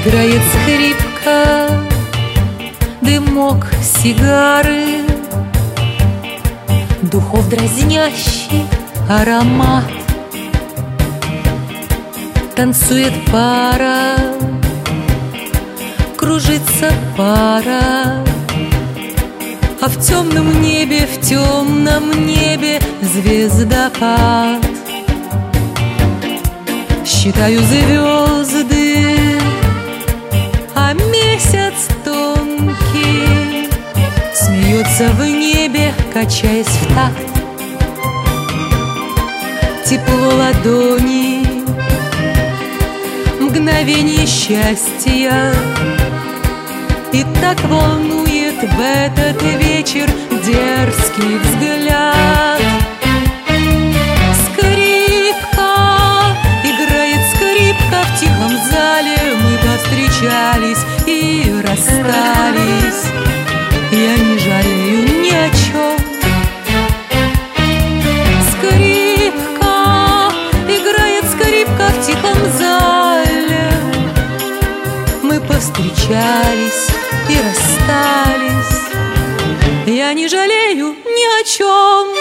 Играет скрипка, дымок сигары, духов дразнящий аромат. Танцует пара, кружится пара, а в темном небе звездопад. Считаю звезды, а месяц тонкий смеется в небе, качаясь в такт. Тепло ладони, мгновение счастья, и так волнует в этот вечер дерзкий взгляд. Скрипка, играет скрипка в тихом зале. Мы повстречались и расстались. Я не жалею ни о чем. Скрипка, играет скрипка в тихом зале. Мы повстречались и расстались. Я не жалею ни о чем.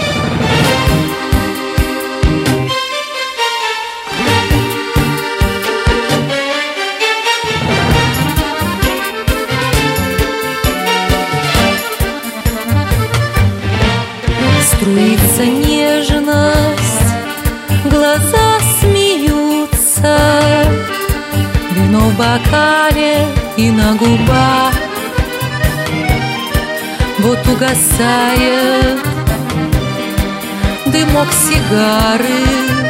Струится нежность, глаза смеются, вино в бокале и на губах. Вот угасает дымок сигары.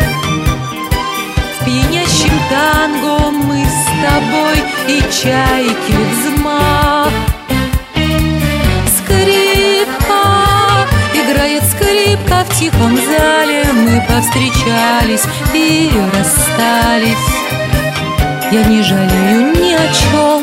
В пьянящем танго мы с тобой и чайки взмах. Скрипка, играет скрипка в тихом зале. Мы повстречались и расстались. Я не жалею ни о чем.